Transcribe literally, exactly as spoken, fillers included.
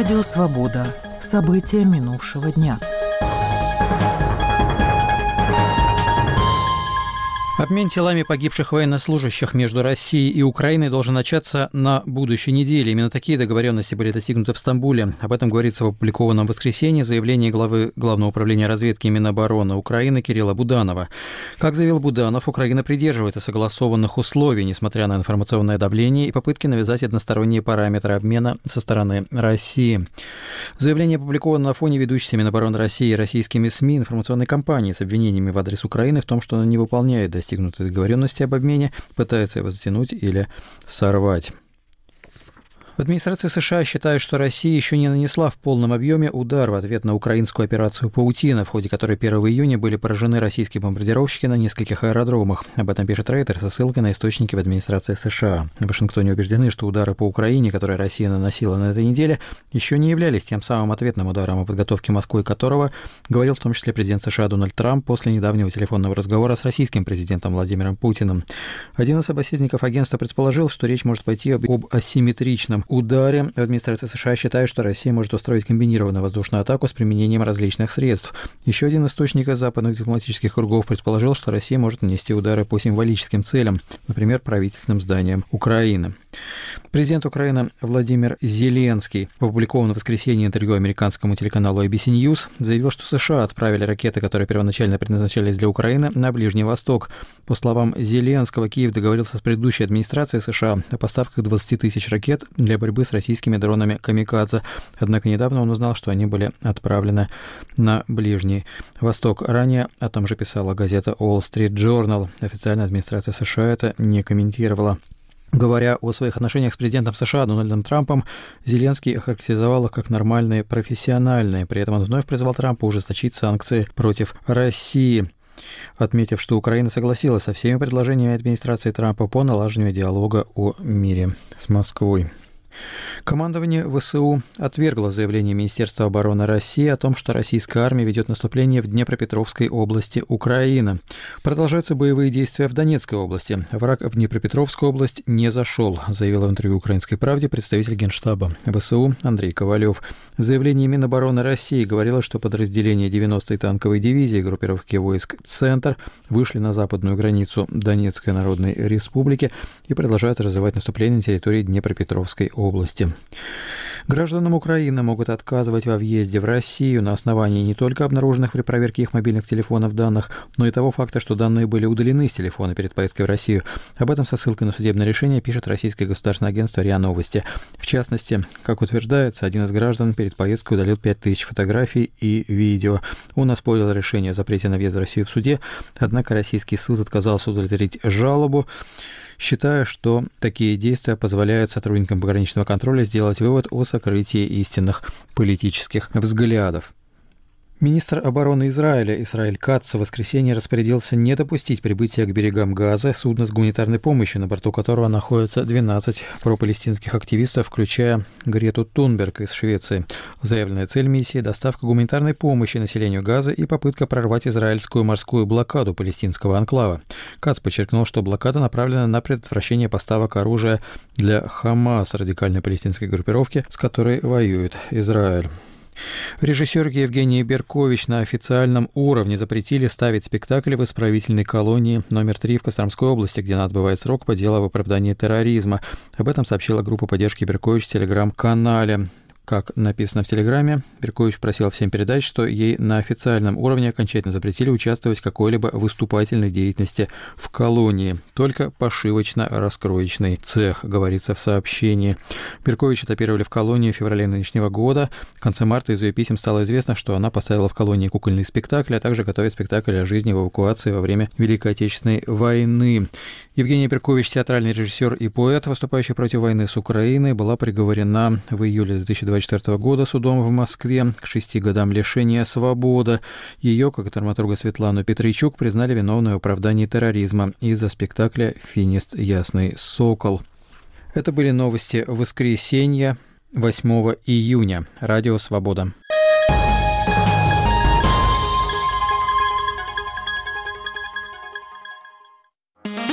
Радио «Свобода». События минувшего дня. Обмен телами погибших военнослужащих между Россией и Украиной должен начаться на будущей неделе. Именно такие договоренности были достигнуты в Стамбуле. Об этом говорится в опубликованном в воскресенье заявлении главы Главного управления разведки Минобороны Украины Кирилла Буданова. Как заявил Буданов, Украина придерживается согласованных условий, несмотря на информационное давление и попытки навязать односторонние параметры обмена со стороны России. Заявление опубликовано на фоне ведущейся Минобороны России и российскими СМИ информационной кампании с обвинениями в адрес Украины в том, что она не выполняет достижения достигнутой договоренности об обмене, пытается его затянуть или сорвать. В администрации США считают, что Россия еще не нанесла в полном объеме удар в ответ на украинскую операцию «Паутина», в ходе которой первого июня были поражены российские бомбардировщики на нескольких аэродромах. Об этом пишет Рейтер со ссылкой на источники в администрации США. В Вашингтоне убеждены, что удары по Украине, которые Россия наносила на этой неделе, еще не являлись тем самым ответным ударом, о подготовке Москвы которого говорил в том числе президент США Дональд Трамп после недавнего телефонного разговора с российским президентом Владимиром Путиным. Один из собеседников агентства предположил, что речь может пойти об асимметричном ударе. В администрации США считают, что Россия может устроить комбинированную воздушную атаку с применением различных средств. Еще один источник из западных дипломатических кругов предположил, что Россия может нанести удары по символическим целям, например, правительственным зданиям Украины. Президент Украины Владимир Зеленский в опубликованном в воскресенье интервью американскому телеканалу эй би си News заявил, что США отправили ракеты, которые первоначально предназначались для Украины, на Ближний Восток. По словам Зеленского, Киев договорился с предыдущей администрацией США о поставках двадцать тысяч ракет для борьбы с российскими дронами «Камикадзе». Однако недавно он узнал, что они были отправлены на Ближний Восток. Ранее о том же писала газета Wall Street Journal. Официальная администрация США это не комментировала. Говоря о своих отношениях с президентом США Дональдом Трампом, Зеленский охарактеризовал их как нормальные, профессиональные. При этом он вновь призвал Трампа ужесточить санкции против России, отметив, что Украина согласилась со всеми предложениями администрации Трампа по налаживанию диалога о мире с Москвой. Командование ВСУ отвергло заявление Министерства обороны России о том, что российская армия ведет наступление в Днепропетровской области Украины. Продолжаются боевые действия в Донецкой области. Враг в Днепропетровскую область не зашел, заявил в интервью «Украинской правде» представитель Генштаба ВСУ Андрей Ковалев. В заявлении Минобороны России говорилось, что подразделения девяностой танковой дивизии группировки войск «Центр» вышли на западную границу Донецкой Народной Республики и продолжают развивать наступление на территории Днепропетровской области. области. Гражданам Украины могут отказывать во въезде в Россию на основании не только обнаруженных при проверке их мобильных телефонов данных, но и того факта, что данные были удалены с телефона перед поездкой в Россию. Об этом со ссылкой на судебное решение пишет российское государственное агентство РИА Новости. В частности, как утверждается, один из граждан перед поездкой удалил пять тысяч фотографий и видео. Он оспорил решение о запрете на въезд в Россию в суде, однако российский суд отказался удовлетворить жалобу, считая, что такие действия позволяют сотрудникам пограничного контроля сделать вывод о сокрытии истинных политических взглядов. Министр обороны Израиля Исраэль Кац в воскресенье распорядился не допустить прибытия к берегам Газы судна с гуманитарной помощью, на борту которого находятся двенадцать пропалестинских активистов, включая Грету Тунберг из Швеции. Заявленная цель миссии – доставка гуманитарной помощи населению Газы и попытка прорвать израильскую морскую блокаду палестинского анклава. Кац подчеркнул, что блокада направлена на предотвращение поставок оружия для Хамас, радикальной палестинской группировки, с которой воюет Израиль. Режиссер Евгений Беркович на официальном уровне запретили ставить спектакль в исправительной колонии номер три в Костромской области, где она отбывает срок по делу об оправдании терроризма. Об этом сообщила группа поддержки Беркович в телеграм-канале. Как написано в Телеграме, Беркович просил всем передать, что ей на официальном уровне окончательно запретили участвовать в какой-либо выступательной деятельности в колонии. Только пошивочно-раскроечный цех, говорится в сообщении. Беркович этапировали в колонию в феврале нынешнего года. В конце марта из ее писем стало известно, что она поставила в колонии кукольный спектакль, а также готовит спектакль о жизни в эвакуации во время Великой Отечественной войны. Евгения Беркович, театральный режиссер и поэт, выступающий против войны с Украиной, была приговорена в июле две тысячи двадцать четвёртого года судом в Москве к шести годам лишения свободы. Ее, как и драматурга Светлану Петричук, признали виновной в оправдании терроризма из-за спектакля «Финист Ясный Сокол». Это были новости воскресенья, восьмого июня. Радио «Свобода».